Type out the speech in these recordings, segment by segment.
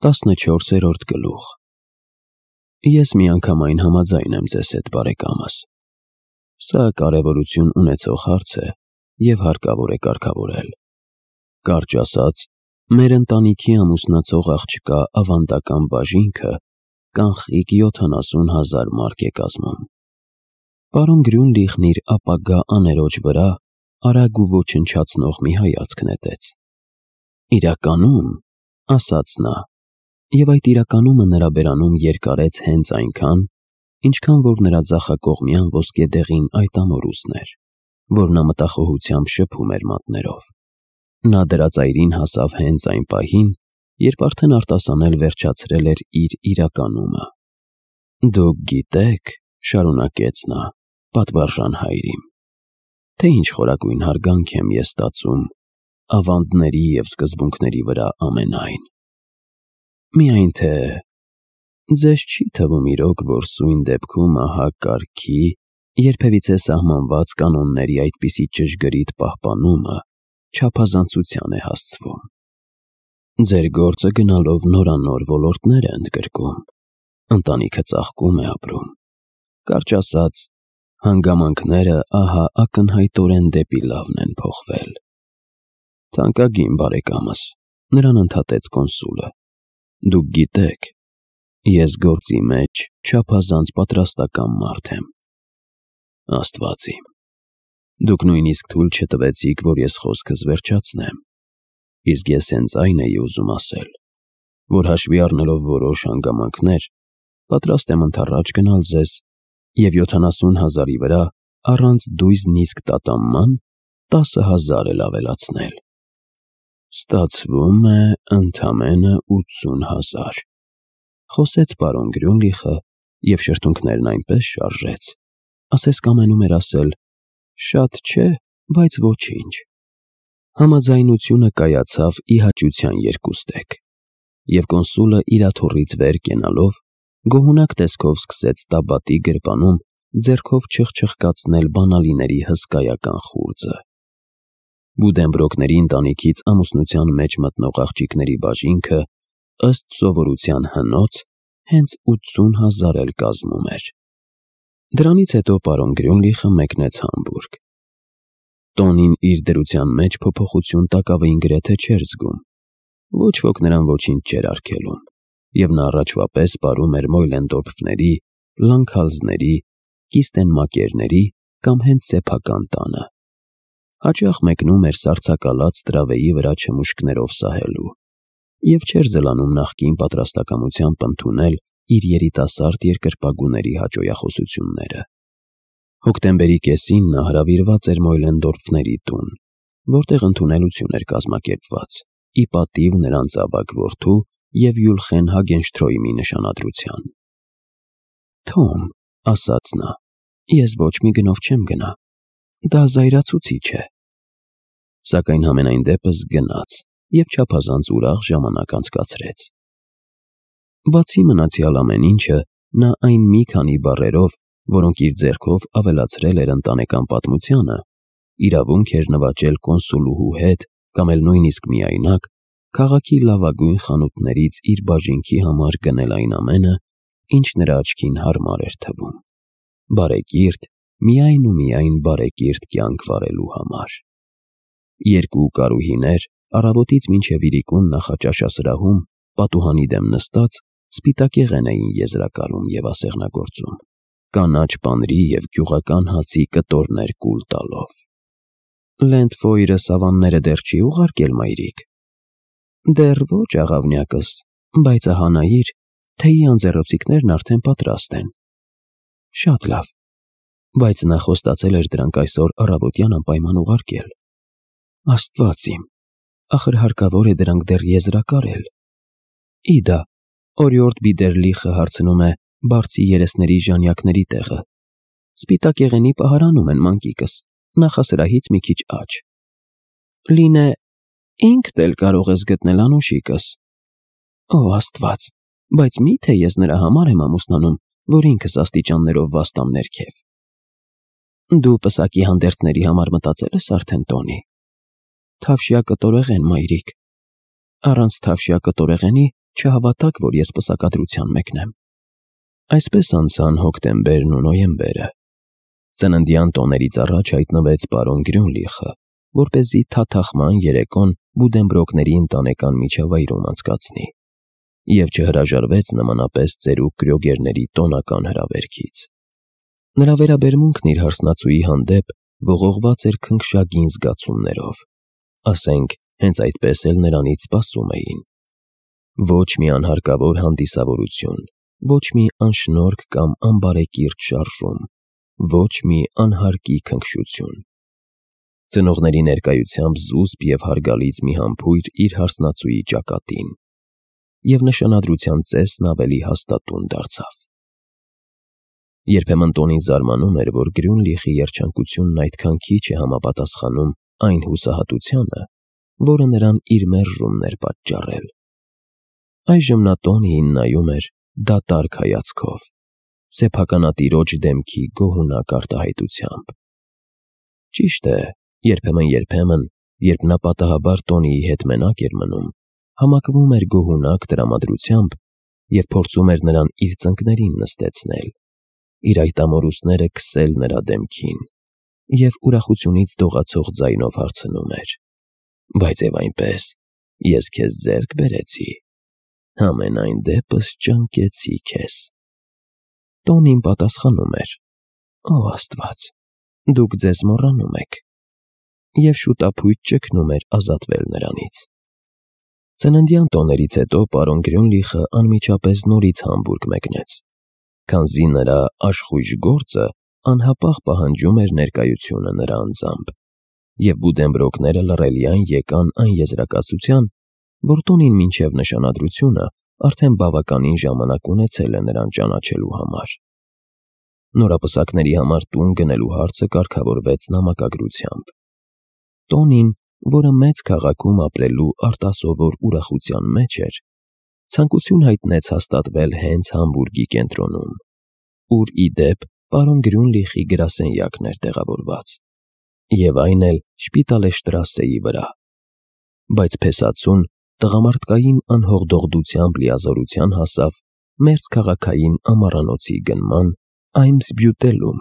14-րդ գլուխ։ Ես միանգամայն համաձայն եմ ձեզ հետ, բարեկամս։ Սա կարևորություն ունեցող հարց է և հարկավոր է կարգավորել։ Կարճ ասած, մեր ընտանիքի ամուսնացող աղջկա ավանդական բաժինքը կանխիկ 70,000 մարկ է կազմում։ Պարոն Գրյունլիխն իր ապագա աներոջ վրա արագ ու ոչնչացնող մի հայացք նետեց։ Իրականում, ասաց նա, և այդ իրականումը նրա բերանում երկարեց հենց այնքան, ինչքան որ նրա ձախակողմյան ոսկեդեղին այդ ամորուսն էր, որ նա մտախոհությամբ շփում էր մատներով։ Նա դրա ծայրին հասավ հենց այն պահին, երբ արդեն արտասանել վերջացրել էր իր իրականումը։ Դուք գիտեք, շարունակեց նա, պատվարժան հայր իմ, թե ինչ խորագույն հարգանք եմ ես ստացում ավանդների և սկզբունքների վրա ամենայն։ Միայն թե ձեզ չի թվում իրոք, որ սույն դեպքում ահա կարգի, երբևիցե սահմանված կանոնների այդպիսի ճշգրիտ պահպանումը չափազանցության է հասցվում։ Ձեր գործը գնալով նորանոր ոլորտներ է ընդգրկում, ընտանիքը ծաղկում է ապրում։ Կարճ ասած, հանգամանքները ահա ակնհայտորեն դեպի լավն են փոխվել։ Թանկագին բարեկամս, նրան ընդհատեց կոնսուլը, դուք գիտեք, ես գործի մեջ չափազանց պատրաստական մարդ եմ։ Աստված իմ, դուք նույնիսկ թույլ չտվեցիք, որ ես խոսքս վերջացնեմ, իսկ ես հենց այն էի ուզում ասել, որ հաշվի առնելով որոշ հանգամանքներ, պատրաստ եմ ընդառաջ գնալ ձեզ և 70,000-ի վրա առանց դույզնիսկ տատանման 10,000 էլ ավելացնել։ Ստացվում է ընդամենը 80,000, խոսեց պարոն Գրյունլիխը և շրթունքներն այնպես շարժեց, ասես կամենում էր ասել. շատ չէ, բայց ոչինչ։ Համաձայնությունը կայացավ ի հաճության երկուստեք, և կոնսուլը իր աթոռից վեր կենալով, գոհունակ տեսքով սկսեց տաբատի գրպանում ձեռքով չխչխկացնել բանալիների հսկայական խուրձը։ Բուդենբրոկների ընտանիքից ամուսնության մեջ մտնող աղջիկների բաժինքը, ըստ սովորության հնոց, հենց 80,000 էլ կազմում էր։ Դրանից հետո պարոն Գրյունլիխը մեկնեց Համբուրգ։ Տոնին իր դրության մեջ փոփոխություն տակավին գրեթե չէր զգում։ Ոչ ոք նրան ոչինչ չէր արգելում, և նա առաջվա պես պարում էր Մոյլենդորֆների, Լանքհալզների, Կիստենմակերների կամ հենց սեփական տանը։ Հաճախ մեկնում էր սառցակալած տրավեի վրա չմուշկներով սահելու և չէր զլանում նախկին պատրաստակամությամբ ընդունել իր երիտասարդ երկրպագուների հաճոյախոսությունները։ Հոկտեմբերի կեսին նա հրավիրված էր Մոյլենդորֆների տուն, որտեղ ընդունելություն էր կազմակերպված, ի պատիվ նրանց ավագ որդու և Յուլխեն Հագենշտրոյմի նշանադրության։ Թոմ, ասաց նա, ես ոչ մի գնով չեմ գնա, դա զայրացուցիչ է։ Սակայն համենայն դեպս գնաց և չափազանց ուրախ ժամանակ անցկացրեց։ Բացի մնացյալ ամեն ինչը, նա այն մի քանի բառերով, որոնք իր ձեռքով ավելացրել էր ընտանեկան պատմությանը, իրավունք էր նվաճել կոնսուլուհու հետ կամ էլ նույնիսկ միայնակ քաղաքի լավագույն խանութներից իր բաժինքի համար գնել այն ամենը, ինչ նրա աչքին հարմար էր թվում։ Բարեկիրթ, միայն ու միայն բարեկիրթ կյանք վարելու համար։ Երկու կարուհիներ առավոտից մինչև իրիկուն նախաճաշասրահում պատուհանի դեմ նստած սպիտակեղեն էին եզրակարում և ասեղնագործում, կանաչ պանրի և գյուղական հացի կտորներ կուլ տալով։ Լենտֆոյրը սավանները դեռ չի ուղարկել, մայրիկ։ Դեռ ոչ, աղավնյակս, բայց ահա նայիր, թեյի անձեռոցիկներն արդեն պատրաստ են։ Շատ լավ, բայց նա խոստացել էր դրանք այսօր առավոտյան անպայման ուղարկել։ Աստված իմ, ախր հարկավոր է դրանք դեռ եզրակարել։ Իդա, օրիորդ Բիդերլիխը հարցնում է բարձի երեսների ժանյակների տեղը։ Սպիտակեղենի պահարանում են, մանկիկս, նախասրահից մի քիչ աջ։ Լինե, ինքդ էլ կարող ես գտնել, անուշիկս։ Օ, Աստված, բայց մի՞թե ես նրա համար եմ ամուսնանում, որ ինքս աստիճաններով վաստամ ներքև։ Դու պսակի հանդերձների համար մտածել ես արդեն, Տոնի։ Թավշյա կտորեղեն, մայրիկ։ Առանց թավշյա կտորեղենի չհավատաք, որ ես պսակադրության մեկնեմ։ Այսպես անցան հոկտեմբերն ու նոյեմբերը։ Ծննդյան տոներից առաջ հայտնվեց պարոն Գրյունլիխը, որպեսզի թաթախման երեկոն Բուդենբրոկների ընտանեկան միջավայրում անցկացնի, և չհրաժարվեց նմանապես ծերուկ Կրյոգերների տոնական հրավերքից։ Նրա վերաբերմունքն իր հարսնացուի հանդեպ ողողված էր քնքշագին զգացումներով, ասենք հենց այդպես էլ նրանից սպասում էին։ Ոչ մի անհարկավոր հանդիսավորություն, ոչ մի անշնորհք կամ անբարեկիրթ շարժում, ոչ մի անհարկի քնքշություն։ Ծնողների ներկայությամբ զուսպ և հարգալից մի համբույր իր հարսնացուի ճակատին, և նշանադրության ծեսն ավելի հաստատուն դարձավ։ Երբեմն Տոնին զարմանում էր, որ Գրյունլիխի երջանկությունն այդքան քիչ է համապատասխանում այն հուսահատությանը, որը նրան իր մերժումն էր պատճառել։ Այժմ նա Տոնիին նայում էր դատարկ հայացքով, սեփականատիրոջ դեմքի գոհունակ արտահայտությամբ։ Ճիշտ է, երբեմն, երբ նա պատահաբար Տոնիի հետ մենակ էր մնում, համակվում էր գոհունակ տրամադրությամբ և փորձում էր նրան իր ծնկներին նստեցնել, իր այդ ամորուսները քսել նրա դեմքին, և ուրախությունից դողացող ձայնով հարցնում էր. «Բայց և այնպես, ես քեզ ձեռք բերեցի, համենայն դեպս ճանկեցի քեզ»։ Տոնին պատասխանում էր. «Ո Աստված, դուք ձեզ մոռանում եք», և շուտափույթ ճգնում էր ազատվել նրանից։ Ծննդյան տոներից հետո պարոն Գրյունլիխը անմիջապես նորից Համբուրգ մեկնեց, քանզի նրա աշխույժ գործը անհապաղ պահանջում էր ներկայությունը նրա անձամբ, և Բուդենբրոկները լռելյան եկան այն եզրակացության, որ Տոնին մինչև նշանադրությունը արդեն բավականին ժամանակ ունեցել է նրան ճանաչելու համար։ Նորապսակների համար տուն գնելու հարցը կարգավորվեց նամակագրությամբ։ Տոնին, որը մեծ քաղաքում ապրելու արտասովոր ուրախության մեջ էր, ցանկություն հայտնեց հաստատվել հենց Համբուրգի կենտրոնում, ուր ի դեպ պարոն Գրյունլիխի գրասենյակն էր տեղավորված, և այն էլ Շպիտալեշտրասեի վրա։ Բայց փեսացուն տղամարդկային անհողդողդությամբ լիազորության հասավ մերձքաղաքային ամառանոցի գնման Այմսբյուտելում,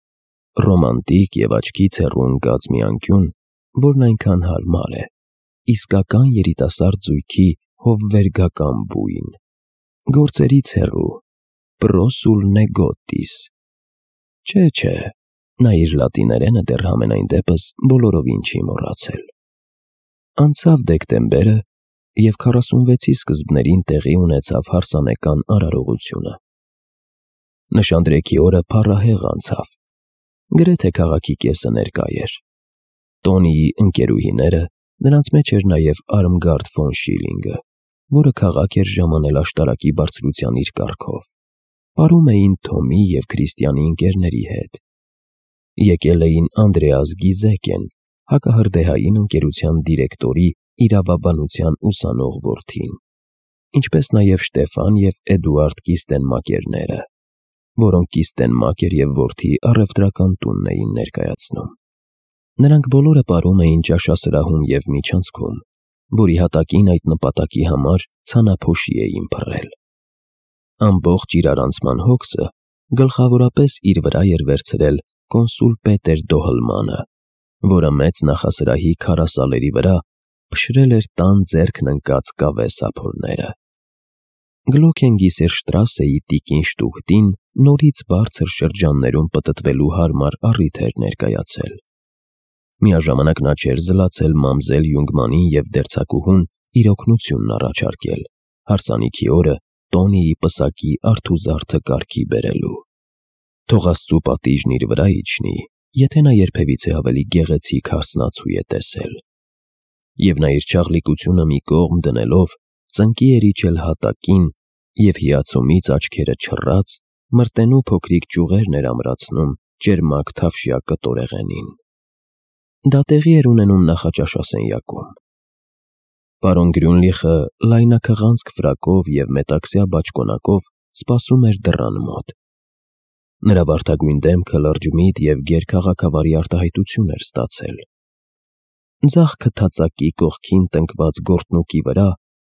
ռոմանտիկ և աչքից հեռու ընկած մի անկյուն, որն այնքան հարմար է, իսկական երիտասարդ զույգի հովվերգական բույն, գործերից հեռու, պրոսուլ նեգոտիս։ Չէ, նա իր լատիներենը դեռ համենայն դեպս բոլորովին չի մոռացել։ Անցավ դեկտեմբերը, և 46-ի սկզբներին տեղի ունեցավ հարսանեկան արարողությունը։ Նշանдрեքի օրը փառահեղ անցավ, գրեթե քաղաքի կեսը ներկա էր։ Տոնիի ընկերուհիները, նրանց մեջ էր նաև Արմգարդ ֆոն Շիլինգը, որը քաղաք էր ժամանել աշտարակի բարձրության իր կառքով, պարում էին Թոմի և Քրիստիանի ընկերների հետ։ Եկել էին Անդրեաս Գիզեկեն, հակահրդեհային ընկերության դիրեկտորի իրավաբանության ուսանող որդին, ինչպես նաև Շտեֆան և Էդուարդ Կիստենմակերները, որոնք Կիստենմակեր և որդի առևտրական տունն էին ներկայացնում։ Նրանք բոլորը պարում էին ճաշասրահում և միջանցքում, որի հատակին այդ նպատակի համար ցանափոշի էին փռել։ Ամբողջ իրարանցման հոգսը գլխավորապես իր վրա էր վերցրել կոնսուլ Պետեր Դոհլմանը, որը մեծ նախասրահի քարասալերի վրա փշրել էր տան ձեռքն ընկած կավե սափորները։ Գլոքենգիսերշտրասեի տիկին Շտուղտին նորից բարձր շրջաններում պտտվելու հարմար առիթ էր ներկայացել։ Միաժամանակ նա չէր զլացել մամզել Յունգմանին և դերձակուհուն իր օգնությունն առաջարկել հարսանիքի օրը Տոնիի պսակի արթուզարդը կարգի բերելու։ Թող Աստծու պատիժն իր վրա իջնի, եթե նա երբևիցե ավելի գեղեցիկ հարսնացու է տեսել։ Եվ նա իր չաղլիկությունը մի կողմ դնելով ծնկի էր իջել հատակին և հիացումից աչքերը չռած մրտենու փոքրիկ ճյուղերն էր ամրացնում ճերմակ թավշյա կտորեղենին։ Դա տեղի էր ունենում նախաճաշասենյակում։ Պարոն Գրյունլիխը լայնաքղանցք ֆրակով և մետաքսյա բաճկոնակով սպասում էր դռան մոտ։ Նրա վարդագույն դեմքը լրջմիտ և գերքաղաքավարի արտահայտություն էր ստացել։ Ձախ քթածակի կողքին տնկված գորտնուկի վրա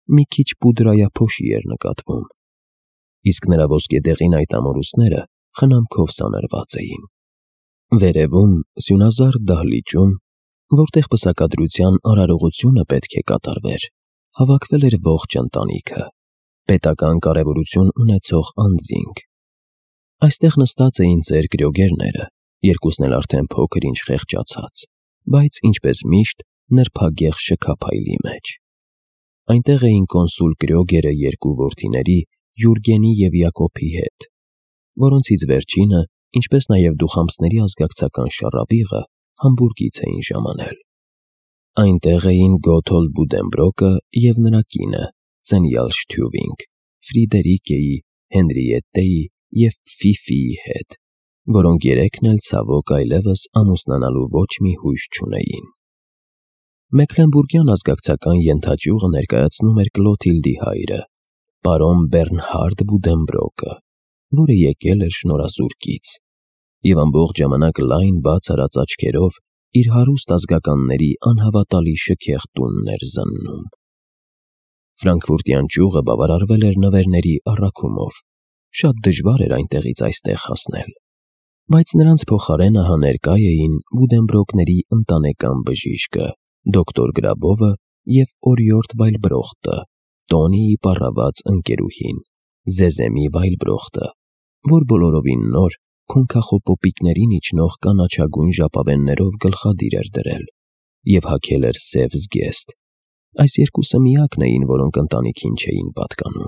մի քիչ պուդրայափոշի էր նկատվում, իսկ նրա ոսկեդեղին այդ ամորուսները խնամքով սանրված էին։ Վերևում սյունազար դահլիճում, որտեղ պսակադրության արարողությունը պետք է կատարվեր, հավաքվել էր ողջ ընտանիքը, պետական կարևորություն ունեցող անձինք։ Այստեղ նստած էին ծեր գրյոգերները, երկուսն էլ արդեն փոքր ինչ խեղճացած, բայց ինչպես միշտ նրբագեղ շքափայլի մեջ։ Այնտեղ էին կոնսուլ Գրյոգերը երկու որդիների Յուրգենի և Յակոբի հետ, որոնցից վերջինը, ինչպես նաև դուխամսների ազգակցական շառավիղը, Համբուրգից էին ժամանել։ Այնտեղ էին Գոթոլդ Բուդենբրոկը և նրա կինը, Ցենյալշթյուվինգ, Ֆրիդերիկեի, Հենրիետտեի և Ֆիֆիի հետ, որոնք երեքն էլ ցավոք այլևս ամուսնանալու ոչ մի հույս չունեին։ Մեքլենբուրգյան ազգակցական ենթաճյուղը ներկայացնում էր Կլոթիլդի հայրը, պարոն Բեռնհարդ Բուդենբրոկը, որը եկել էր շնորհազուրկից և ամբողջ ժամանակ լայն բաց արած աչքերով իր հարուստ ազգականների անհավատալի շքեղ տունն էր զննում։ Ֆրանկֆուրտյան ճյուղը բավարարվել էր նվերների առաքումով, շատ դժվար էր այնտեղից այստեղ հասնել, բայց նրանց փոխարեն ահա ներկա էին Բուդենբրոկների ընտանեկան բժիշկը, դոկտոր Գրաբովը և օրիորդ Վայլբրոխտը, Տոնիի պառաված ընկերուհին, Զեզեմի Վայլբրոխտը, որ բոլորովին նոր, քոնքախոպոպիկներին իջնող կանաչագույն ժապավեններով գլխադիր էր դրել և հագել էր սև զգեստ։ Այս երկուսը միակն էին, որոնք ընտանիքին չէին պատկանում։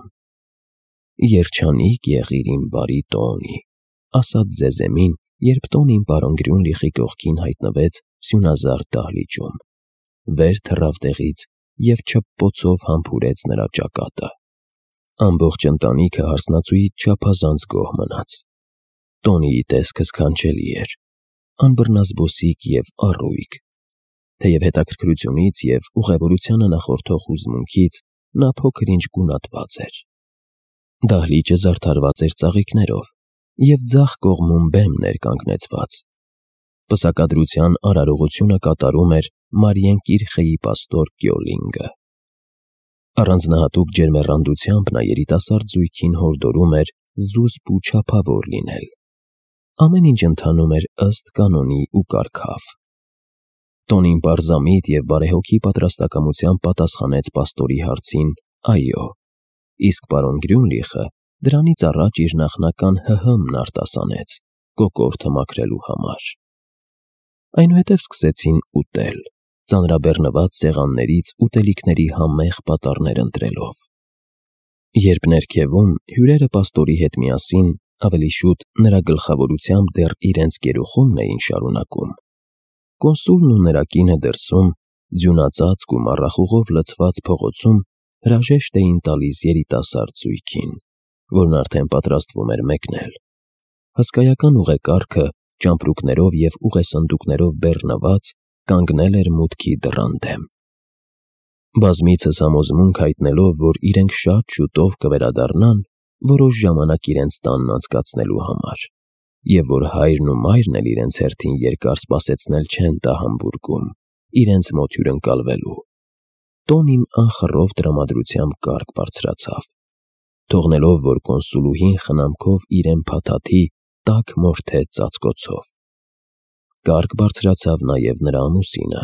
«Երջանիկ եղիր իմ բարի Տոնի», ասաց Զեզեմին, երբ Տոնին պարոն Գրյունլիխի կողքին հայտնվեց սյունազար դահլիճում, վեր թռավ տեղից և չփպոցով համբուրեց նրա ճակատը։ Ամբողջ ընտանիքը հարսնացուից չափազանց գոհ մնաց։ Տոնիի տեսքը սքանչելի էր, անբռնազբոսիկ և առույգ, թեև հետաքրքրությունից և ուղևորությանը նախորդող հուզմունքից նա փոքր-ինչ գունատված էր։ Դահլիճը զարդարված էր ծաղիկներով և ձախ կողմում բեմ ներկանգնեցված։ Պսակադրության արարողությունը կատարում էր Մարիեն Կիրխեի պաստոր Կյոլինգը։ Առանձնահատուկ ջերմեռանդությամբ նա երիտասարդ զույգին հորդորում էր զուսպ ու չափավոր լինել։ Ամեն ինչ ընթանում էր ըստ կանոնի ու կարգավ։ Տոնին պարզամիտ և բարեհոգի պատրաստակամությամբ պատասխանեց պաստորի հարցին «այո», իսկ պարոն Գրյունլիխը դրանից առաջ իր նախնական ՀՀ-ն արտասանեց կոկորդը մաքրելու համար։ Այնուհետև սկսեցին ուտել, ծանրաբեռնված սեղաններից ուտելիքների համեղ պատառներ ընտրելով։ Երբ ներքևում հյուրերը պաստորի հետ միասին, ավելի շուտ նրա գլխավորությամբ դեռ իրենց գերուխումն էին շարունակում, կոնսուլն ու նրա կինը դրսում, ձյունածածկ ու մառախուղով լցված փողոցում հրաժեշտ էին տալիս երիտասարդ զույգին, որն արդեն պատրաստվում էր մեկնել։ Հսկայական ուղեկարգը ճամպրուկներով և ուղեսնդուկներով բեռնված կանգնել էր մուտքի դռան դեմ։ Բազմիցս համոզմունք հայտնելով, որ իրենք շատ շուտով կվերադառնան որոշ ժամանակ իրենց տանն անցկացնելու համար, և որ հայրն ու մայրն էլ իրենց հերթին երկար սպասեցնել չեն տա Համբուրգում, իրենց մոտ հյուրընկալվելու, Տոնին անխռով տրամադրությամբ կարգ բարձրացավ, թողնելով, որ կոնսուլուհին խնամքով իրեն փաթաթի տաք մորթե ծածկոցով։ Կարգ բարձրացավ նաև նրա ամուսինը։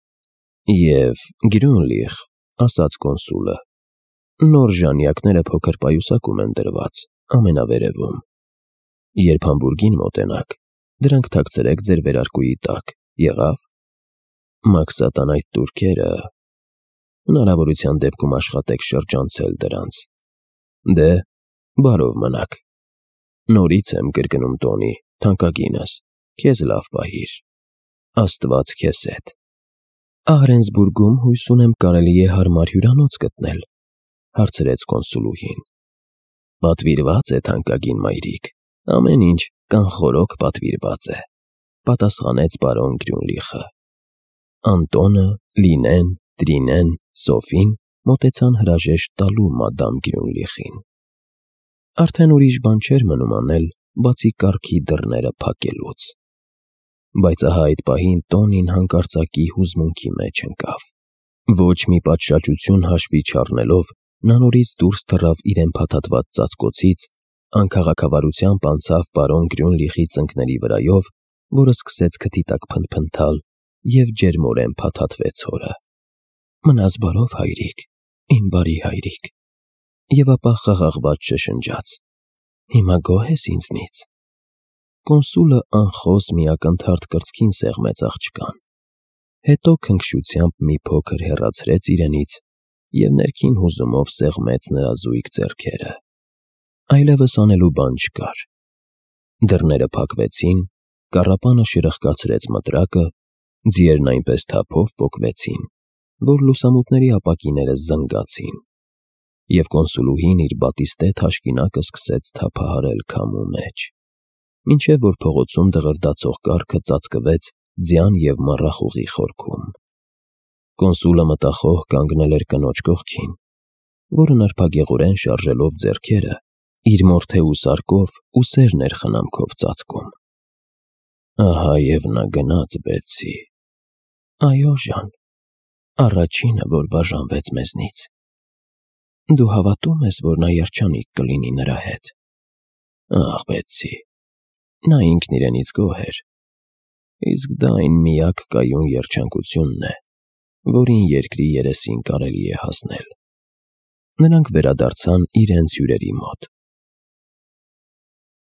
«Եվ, Գրյունլիխ», ասաց կոնսուլը, «նոր ժանյակները փոքր պայուսակում են դրված, ամենավերևում։ Երբ Համբուրգին մոտենաք, դրանք թաքցրեք ձեր վերարկուի տակ, եղա՞վ։ Մաքսատան այդ տուրքերը… Հնարավորության դեպքում աշխատեք շրջանցել դրանց։ Դե, բարով մնաք։ Նորից եմ կրկնում, Տոնի, թանկագինս, քեզ լավ պահիր։ Աստված քեզ հետ»։ «Ահրենսբուրգում հույս ունեմ կարելի է հարմար հյուրանոց գտնել», հարցրեց կոնսուլուհին։ «Պատվիրված է, թանկագին մայրիկ, ամեն ինչ կանխորոք պատվիրված է», պատասխանեց պարոն Գրյունլիխը։ Անտոնը, Լինեն, Տրինեն, Սոֆին մոտեցան հրաժեշտ տալու մադամ Գրյունլիխին։ Արդեն ուրիշ բան չէր մնում անել, բացի կառքի դռները փակելուց։ Բայց ահա այդ պահին Տոնին հանկարծակի հուզմունքի մեջ ընկավ։ Ոչ մի պատշաճություն հաշվի չառնելով, նա նորից դուրս թռավ իրեն փաթաթված ծածկոցից, անքաղաքավարությամբ անցավ պարոն Գրյունլիխի ծնկների վրայով, որը սկսեց քթի տակ փնթփնթալ և ջերմորեն փաթաթվեց հորը։ «Մնաս բարով, հայրիկ, իմ բարի հայրիկ», և ապա խաղաղված շշնջաց. «Հիմա գոհ ես ինձնից»։ Կոնսուլը անխոզ մի ակնթարթ կրծքին սեղմեց աղջկան, հետո քնքշությամբ մի փոքր հեռացրեց իրենից և ներքին հուզումով սեղմեց նրա զույգ ձեռքերը։ Այլևս անելու բան չկար։ Դռները փակվեցին, կառապանը շրխկացրեց մտրակը, ձիերն այնպես թափով պոկվեցին, որ լուսամուտների ապակիները զնգացին, և կոնսուլուհին իր բատիստե թաշկինակը սկսեց թափահարել քամու մեջ, մինչև որ փողոցում դղրդացող կառքը ծածկվեց ձյան և մառախուղի խորքում։ Կոնսուլը մտախոհ կանգնել էր կնոջ կողքին, որը նրբագեղորեն շարժելով ձեռքերը, իր մորթեու սարկով ուսերն էր խնամքով ծածկում։ Ահա և նա գնաց, Բեթսի։ Այո, Ժան, առաջինը, որ բաժանվեց մեզնից։ Դու հավատո՞ւմ ես, որ նա երջանիկ կլինի նրա հետ։ Ախ, Բեթսի, նա ինքն իրենից գոհ էր, իսկ դա այն միակ կայուն երջանկությունն է, որին երկրի երեսին կարելի է հասնել։ Նրանք վերադարձան իրենց հյուրերի մոտ։